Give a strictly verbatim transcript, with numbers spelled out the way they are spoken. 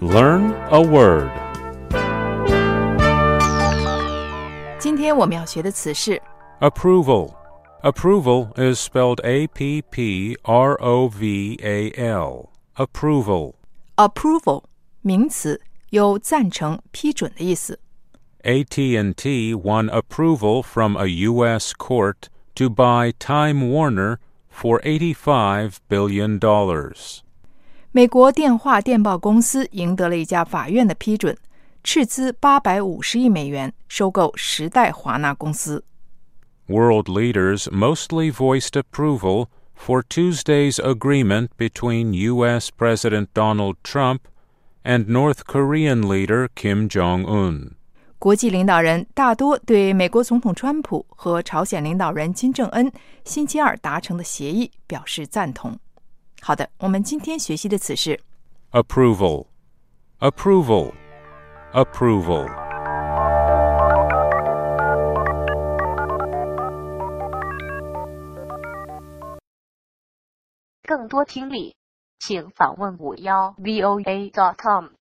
Learn a word. 今天我们要学的词是 Approval. Approval is spelled A P P R O V A L. Approval. approval 名词，有赞成、批准的意思。 A T and T won approval from a U S court to buy Time Warner for eighty-five billion dollars. 美国电话电报公司赢得了一家法院的批准，斥资八百五十亿美元收购时代华纳公司。 World leaders mostly voiced approval for Tuesday's agreement between U S President Donald Trump and North Korean leader Kim Jong-un. 国际领导人大多对美国总统川普和朝鲜领导人金正恩星期二达成的协议表示赞同。好的，我们今天学习的词是 Approval. Approval. Approval. 更多听力，请访问五幺 V O A dot com。